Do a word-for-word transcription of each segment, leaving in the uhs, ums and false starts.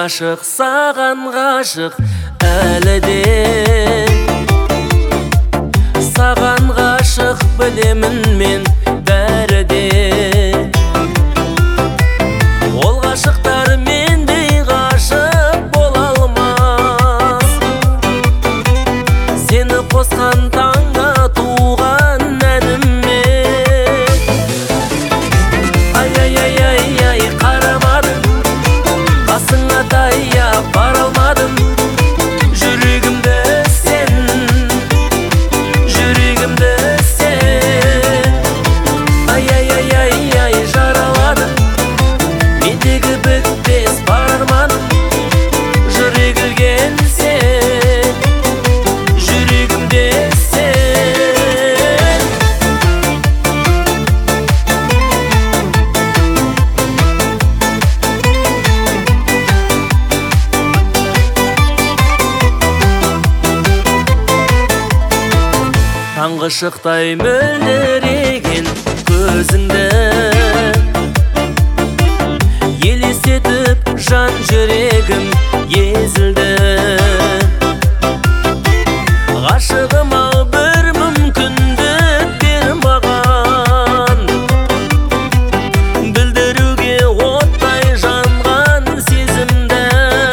ғашық, саған ғашық әлі де. Саған ғашық білемін мен бәрі де. Ол ғашықтар мендей ғашық бола алмас. Сені қосқан таңға туған әніме. Ай-ай-ай-ай-ай қарамадым, қасыңа таяп бара алмадым. Жүрегімді сен, жүрегімді сен. Ай-ай-ай-ай-ай жараладың, мендегі бітпес бар арманым. Жыр егілген сен, жүрегімде сен. Таңғы шықтай мөлдіреген көзіңді елестетіп жан жүрегім езілді. Ғашығыма бір мүмкіндік бер маған, білдіруге оттай жанған сезімді.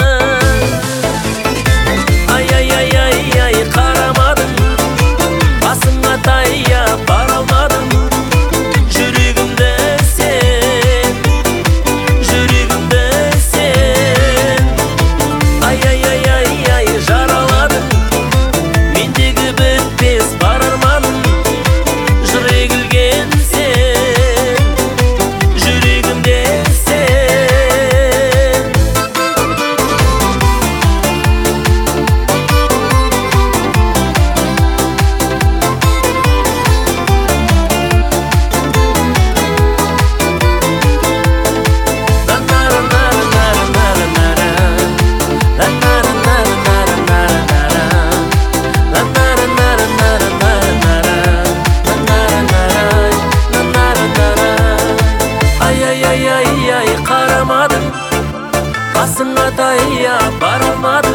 Ай-ай-ай-ай-ай қарамадым, қасыңа таяп бара алмадым. Жүрегімді сен, жүрегімді сен. Ай-ай-ай-ай-ай жараладың, мендегі бітпес бар арманым. Жыр егілген сен, жүрегімде сен. Ай-ай-ай-ай-ай қарамадым, қасыңа таяп бара алмадым.